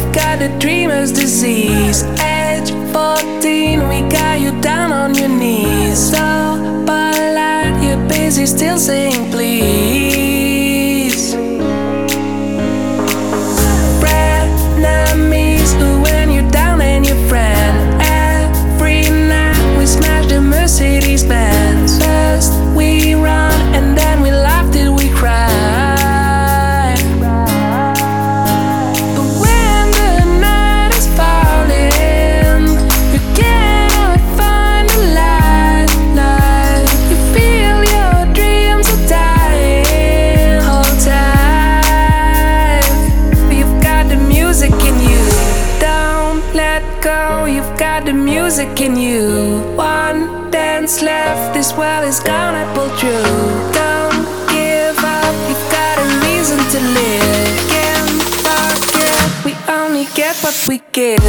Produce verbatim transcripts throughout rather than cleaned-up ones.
you've got the dreamer's disease. Age fourteen, we got you down on your knees. So polite, you're busy still saying please. Frenemies, who when you're down and your friend. Every night we smash the Mercedes Benz. First we run and then we laugh till we cry. You've got the music in you. One dance left, this world is gonna pull through. Don't give up, you've got a reason to live. Can't forget, we only get what we give.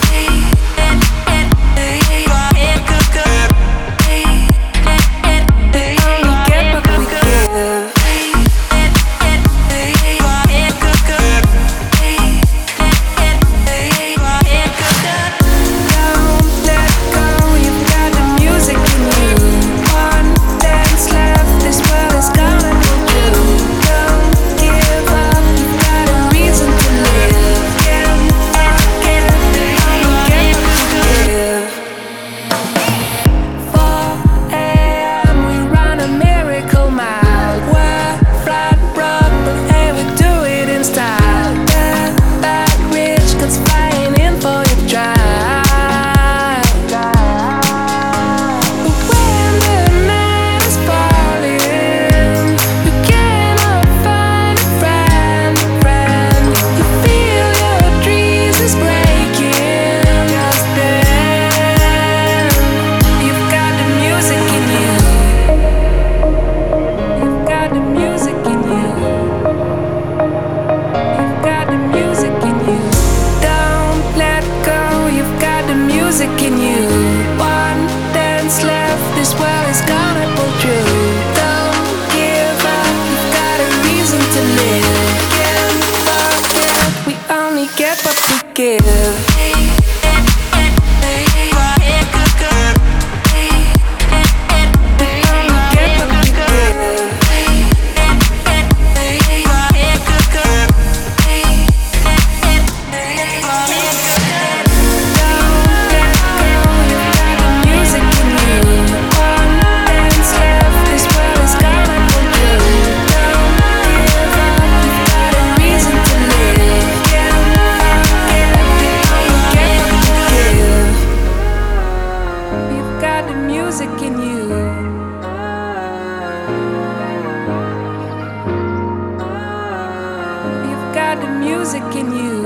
In you, one dance left, this world is gonna pull through. Don't give up, you've got a reason to live. Can't forget, we only get what we give. Music in you. You've got the music in you.